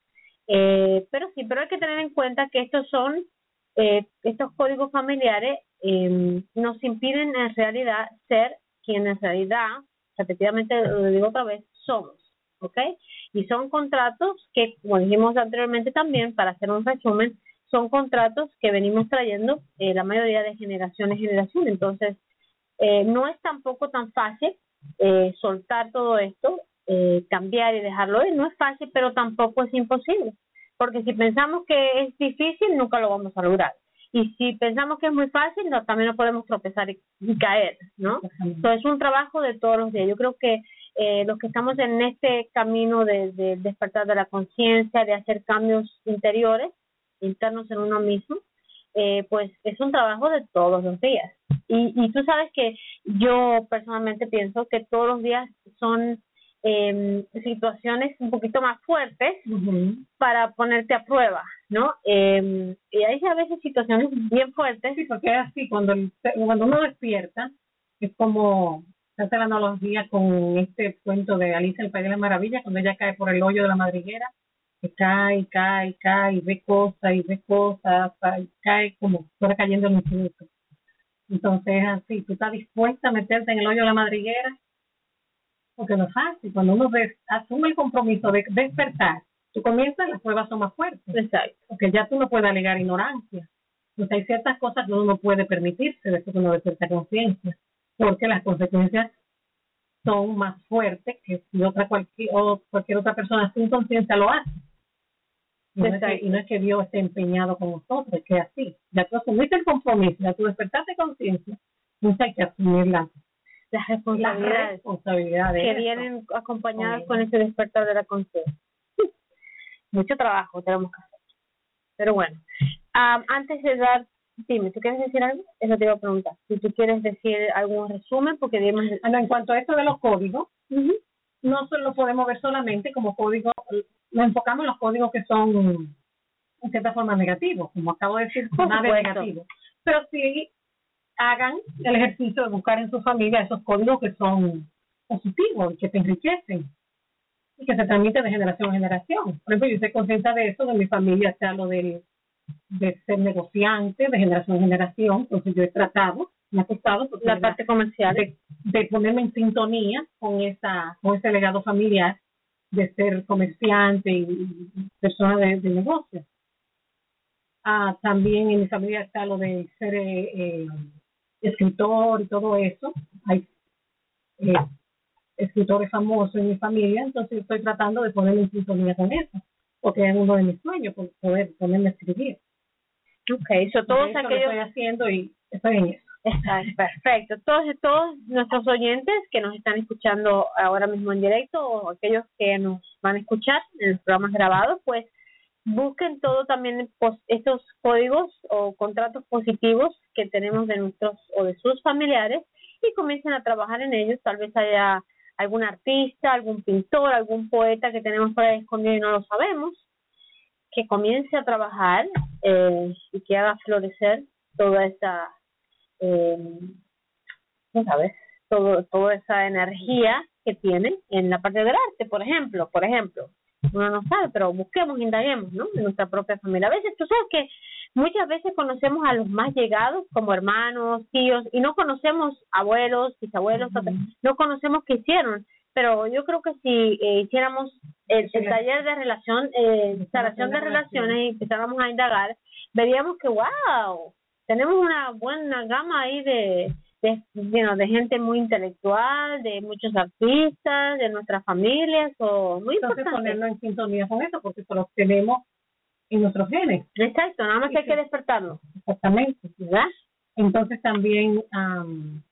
Eh, pero sí, pero hay que tener en cuenta que estos son, eh, estos códigos familiares eh, nos impiden en realidad ser quien en realidad, repetidamente lo digo otra vez, somos, ¿ok? Y son contratos que, como dijimos anteriormente también, para hacer un resumen, son contratos que venimos trayendo eh, la mayoría de generación en generación. Entonces, eh, no es tampoco tan fácil eh, soltar todo esto, eh, cambiar y dejarlo ir. No es fácil, pero tampoco es imposible. Porque si pensamos que es difícil, nunca lo vamos a lograr. Y si pensamos que es muy fácil, no, también no podemos tropezar y, y caer, ¿no? Entonces, es un trabajo de todos los días. Yo creo que eh, los que estamos en este camino de, de despertar de la conciencia, de hacer cambios interiores, internos en uno mismo, eh, pues es un trabajo de todos los días. Y, y tú sabes que yo personalmente pienso que todos los días son eh, situaciones un poquito más fuertes uh-huh. para ponerte a prueba, ¿no? Eh, y hay a veces situaciones bien fuertes. Sí, porque es así, cuando, cuando uno despierta, es como, se hace la analogía con este cuento de Alicia en el País de las Maravillas, cuando ella cae por el hoyo de la madriguera, que cae, cae, cae, y ve cosas, y ve cosas, y cae como fuera cayendo en un infinito. Entonces es así, tú estás dispuesta a meterte en el hoyo de la madriguera, porque no es fácil. Cuando uno des, asume el compromiso de despertar, tú comienzas, las pruebas son más fuertes. Exacto. Porque ya tú no puedes alegar ignorancia. Entonces hay ciertas cosas que uno no puede permitirse después que uno despierta conciencia, porque las consecuencias son más fuertes que si otra cualquier, o cualquier otra persona sin conciencia lo hace. Y no, es que, y no es que Dios esté empeñado con nosotros, es que es así. Ya tú asumiste el compromiso, ya tú despertaste conciencia, entonces hay que asumir la, las responsabilidades, las responsabilidades que eso, vienen acompañadas con ese despertar de la conciencia. Mucho trabajo tenemos que hacer. Pero bueno, um, antes de dar, dime, ¿tú quieres decir algo? Eso te iba a preguntar. Si tú quieres decir algún resumen, porque digamos... En cuanto a esto de los códigos, uh-huh. no solo lo podemos ver solamente como códigos, nos enfocamos en los códigos que son en cierta forma negativos, como acabo de decir, nada de negativo. Pero sí hagan el ejercicio de buscar en su familia esos códigos que son positivos, que te enriquecen y que se transmiten de generación en generación. Por ejemplo, yo estoy contenta de eso, de mi familia, sea lo del, de ser negociante, de generación en generación. Entonces yo he tratado, me ha costado la parte comercial de, de ponerme en sintonía con esa con ese legado familiar de ser comerciante y persona de, de negocio. Ah, también en mi familia está lo de ser eh, eh, escritor y todo eso. Hay eh, escritores famosos en mi familia, entonces estoy tratando de ponerme en sintonía con eso, porque es uno de mis sueños, poder ponerme a escribir. Ok, so todos aquellos... lo estoy haciendo y estoy en eso. Está perfecto. Todos, todos nuestros oyentes que nos están escuchando ahora mismo en directo o aquellos que nos van a escuchar en los programas grabados, pues busquen todo también estos códigos o contratos positivos que tenemos de nuestros o de sus familiares y comiencen a trabajar en ellos. Tal vez haya algún artista, algún pintor, algún poeta que tenemos por ahí escondido y no lo sabemos, que comience a trabajar eh, y que haga florecer toda esa eh, ¿no sabes? Todo, toda esa energía que tiene en la parte del arte, por ejemplo, por ejemplo, uno no sabe, pero busquemos, indaguemos, ¿no? En nuestra propia familia. A veces, tú sabes que muchas veces conocemos a los más llegados como hermanos, tíos, y no conocemos abuelos, bisabuelos, uh-huh. no conocemos qué hicieron, pero yo creo que si eh, hiciéramos el, el taller de relación, eh, instalación de relaciones y empezáramos a indagar, veríamos que, wow, tenemos una buena gama ahí de, de, you know, de gente muy intelectual, de muchos artistas, de nuestras familias, o muy Entonces importante. Ponerlo en sintonía con eso, porque lo tenemos en nuestros genes. Exacto, nada más que hay que despertarlo. Exactamente, ¿verdad? Entonces también um,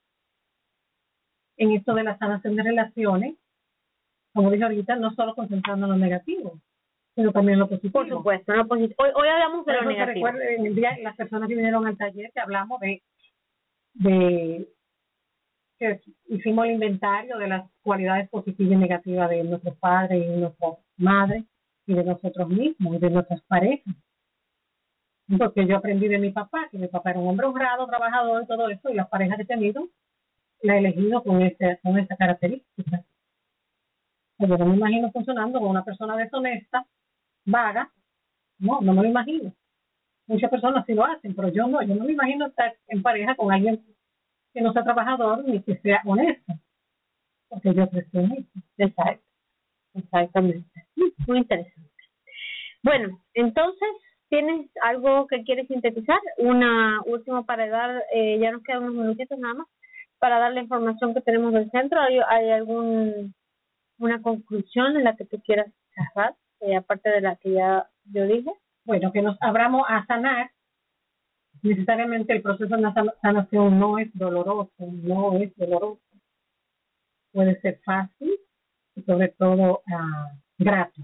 en esto de la sanación de relaciones, como dije ahorita, no solo concentrando en lo negativo, sino también en lo positivo. Por supuesto, en lo positivo. Hoy, hoy hablamos de Pero lo negativo. Recuerdo, en el día, las personas que vinieron al taller, que hablamos de, de que hicimos el inventario de las cualidades positivas y negativas de nuestros padres y de nuestras madres y de nosotros mismos y de nuestras parejas. Porque yo aprendí de mi papá, que mi papá era un hombre honrado, trabajador y todo eso, y las parejas que he tenido, la he elegido con, este, con esta característica. Yo no me imagino funcionando con una persona deshonesta, vaga, no, no me lo imagino. Muchas personas sí lo hacen, pero yo no, yo no me imagino estar en pareja con alguien que no sea trabajador ni que sea honesto, porque yo crecí en eso. Exacto, exactamente. Muy interesante. Bueno, entonces, ¿tienes algo que quieres sintetizar? Una última para dar, eh, ya nos quedan unos minutitos nada más, para dar la información que tenemos del centro. ¿Hay, hay algún una conclusión en la que tú quieras cerrar, eh, aparte de la que ya yo dije? Bueno, que nos abramos a sanar. Necesariamente el proceso de la sanación no es doloroso, no es doloroso. Puede ser fácil y sobre todo uh, grato.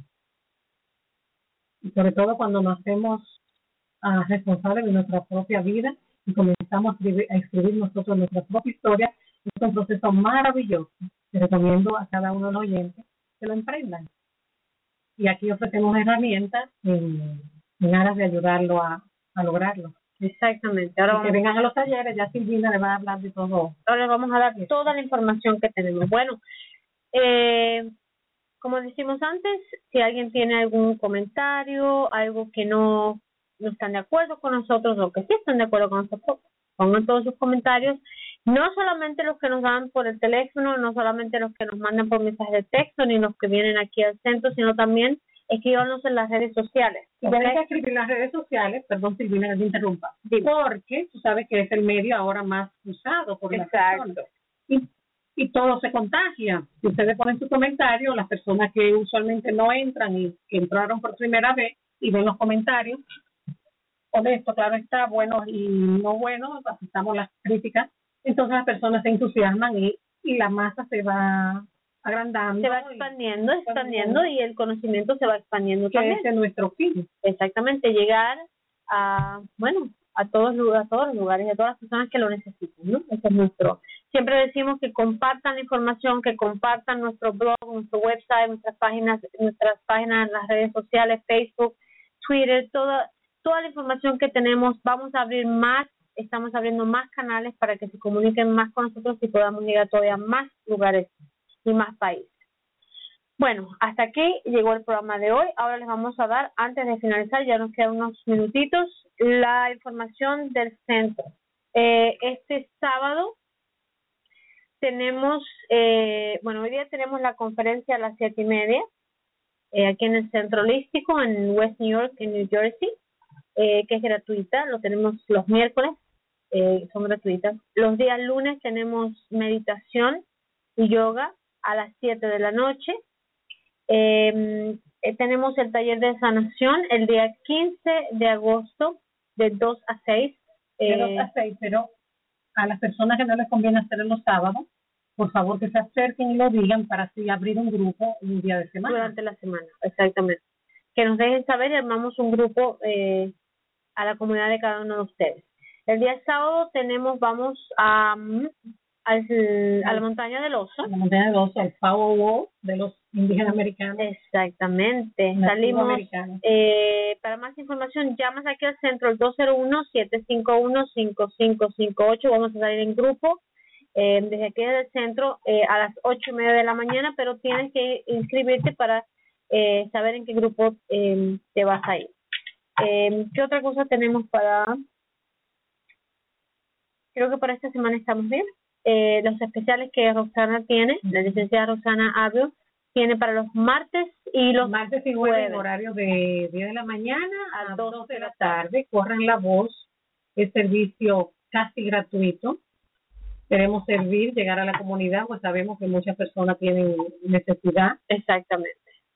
Y sobre todo cuando nos hacemos uh, responsables de nuestra propia vida y comenzamos a escribir, a escribir nosotros nuestra propia historia. Es un proceso maravilloso. Te recomiendo a cada uno de los oyentes que lo emprendan. Y aquí ofrecemos herramientas en, en aras de ayudarlo a, a lograrlo. Exactamente. Ahora vamos, que vengan a los talleres, ya Silvina le va a hablar de todo. Ahora les vamos a dar toda la información que tenemos. Bueno, eh, como decimos antes, si alguien tiene algún comentario, algo que no, no están de acuerdo con nosotros o que sí están de acuerdo con nosotros, pongan todos sus comentarios. No solamente los que nos dan por el teléfono, no solamente los que nos mandan por mensaje de texto, ni los que vienen aquí al centro, sino también escríbanos en las redes sociales. Y okay. Deben escribir en las redes sociales, perdón Silvina que te interrumpa, sí. Porque tú sabes que es el medio ahora más usado por las personas. Y y todo se contagia. Si ustedes ponen su comentario, las personas que usualmente no entran y que entraron por primera vez y ven los comentarios, honesto, claro está, buenos y no buenos, aceptamos las críticas, entonces las personas se entusiasman y, y la masa se va agrandando. Se va expandiendo, expandiendo y el conocimiento se va expandiendo también. Ese es nuestro fin. Exactamente, llegar a, bueno, a todos, a todos los lugares, a todas las personas que lo necesitan, ¿no? Ese es nuestro. Siempre decimos que compartan la información, que compartan nuestro blog, nuestro website, nuestras páginas, nuestras páginas en las redes sociales, Facebook, Twitter, toda, toda la información que tenemos. Vamos a abrir más, estamos abriendo más canales para que se comuniquen más con nosotros y podamos llegar todavía a más lugares y más países. Bueno, hasta aquí llegó el programa de hoy. Ahora les vamos a dar, antes de finalizar, ya nos quedan unos minutitos, la información del centro. Eh, este sábado tenemos, eh, bueno, hoy día tenemos la conferencia a las siete y media, eh, aquí en el Centro Holístico, en West New York, en New Jersey, eh, que es gratuita. Lo tenemos los miércoles, eh, son gratuitas. Los días lunes tenemos meditación y yoga a las siete de la noche. Eh, eh, tenemos el taller de sanación el día quince de agosto de dos a seis. De eh, dos a seis, pero a las personas que no les conviene hacerlo los sábados, por favor que se acerquen y lo digan para así abrir un grupo un día de semana. Durante la semana, exactamente. Que nos dejen saber y armamos un grupo eh, a la comunidad de cada uno de ustedes. El día sábado tenemos, vamos a, al, a la montaña del oso. La montaña del oso, el Power Wall de los indígenas americanos. Exactamente. Salimos. Eh, para más información, llamas aquí al centro el dos cero uno, siete cinco uno, cinco cinco cinco ocho. Vamos a salir en grupo eh, desde aquí del centro eh, a las ocho y media de la mañana, pero tienes que inscribirte para eh, saber en qué grupo eh, te vas a ir. Eh, ¿Qué otra cosa tenemos para...? Creo que para esta semana estamos bien. Eh, los especiales que Roxana tiene, la licenciada Roxana Abio, tiene para los martes y los martes y jueves en horario de diez de la mañana a doce de la tarde. Corran la voz, es servicio casi gratuito. Queremos servir, llegar a la comunidad, pues sabemos que muchas personas tienen necesidad. Exactamente.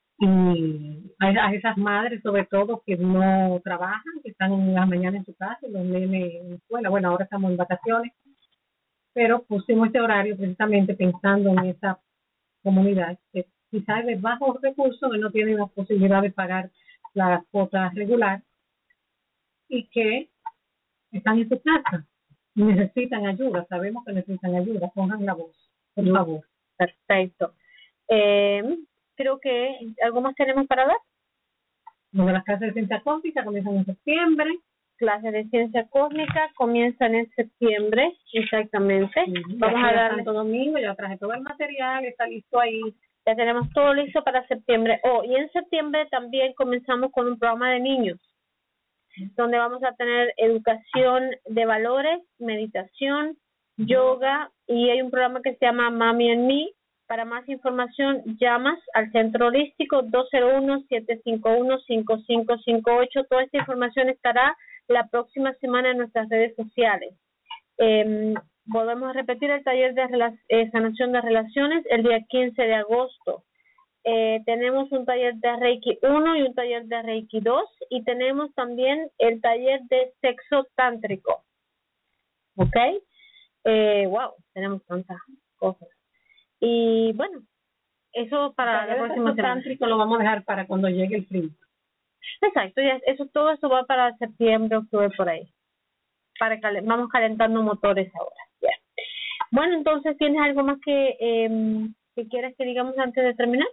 Y a esas madres, sobre todo, que no trabajan, que están en la mañana en su casa, y los nenes en la escuela. Bueno, ahora estamos en vacaciones, pero pusimos este horario precisamente pensando en esa comunidad que quizás de bajos recursos, que no tienen la posibilidad de pagar las cuotas regular y que están en su casa y necesitan ayuda. Sabemos que necesitan ayuda. Pongan la voz, por favor. Perfecto. Eh, creo que algo más tenemos para dar. Bueno, las clases de ciencia cósmica comienzan en septiembre. Clases de ciencia cósmica comienzan en septiembre, exactamente. Uh-huh. Vamos a dar Santo Domingo, ya traje todo el material, está listo ahí. Ya tenemos todo listo para septiembre. Oh, y en septiembre también comenzamos con un programa de niños, donde vamos a tener educación de valores, meditación, yoga, y hay un programa que se llama Mami and Me. Para más información, llamas al Centro Holístico dos cero uno, siete cinco uno, cinco cinco cinco ocho. Toda esta información estará la próxima semana en nuestras redes sociales. Eh, volvemos a repetir el taller de rela- eh, sanación de relaciones el día quince de agosto. Eh, tenemos un taller de Reiki uno y un taller de Reiki dos, y tenemos también el taller de sexo tántrico. ¿Ok? Eh, wow, tenemos tantas cosas. Y bueno, eso para la próxima semana. Tántrico lo vamos a dejar para cuando llegue el frío. Exacto, ya eso, todo eso va para septiembre, octubre, por ahí. Para cal- vamos calentando motores ahora. Yeah. Bueno, entonces, ¿tienes algo más que, eh, que quieras que digamos antes de terminar?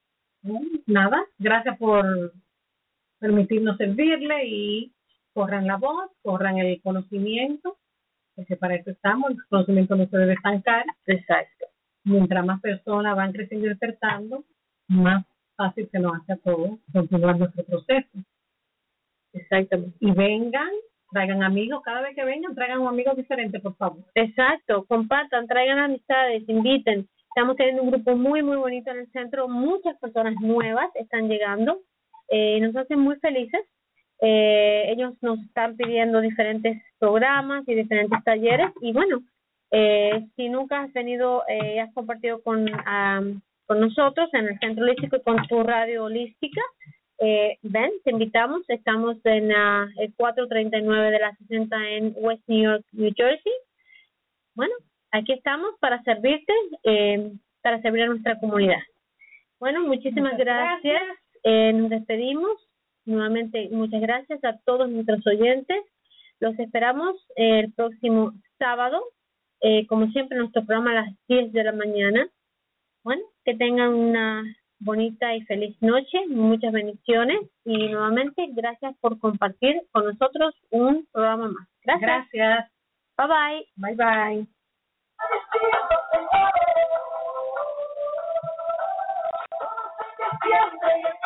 Nada, gracias por permitirnos servirle y corran la voz, corran el conocimiento, porque para eso estamos, el conocimiento no se debe estancar. Exacto. Mientras más personas van creciendo y despertando, más fácil se nos hace a todos continuar nuestro proceso. Exactamente. Y vengan, traigan amigos, cada vez que vengan, traigan un amigo diferente, por favor. Exacto, compartan, traigan amistades, inviten. Estamos teniendo un grupo muy, muy bonito en el centro. Muchas personas nuevas están llegando eh, y nos hacen muy felices. Eh, ellos nos están pidiendo diferentes programas y diferentes talleres. Y bueno, Eh, si nunca has venido y eh, has compartido con, um, con nosotros en el Centro Holístico y con tu radio holística, eh, ven, te invitamos. Estamos en uh, el cuatrocientos treinta y nueve de la sesenta en West New York, New Jersey. Bueno, aquí estamos para servirte, eh, para servir a nuestra comunidad. Bueno, muchísimas muchas gracias. gracias. Eh, nos despedimos. Nuevamente, muchas gracias a todos nuestros oyentes. Los esperamos el próximo sábado. Eh, como siempre, nuestro programa a las diez de la mañana. Bueno, que tengan una bonita y feliz noche, muchas bendiciones y nuevamente gracias por compartir con nosotros un programa más. Gracias. Gracias. Bye bye. Bye bye. Siempre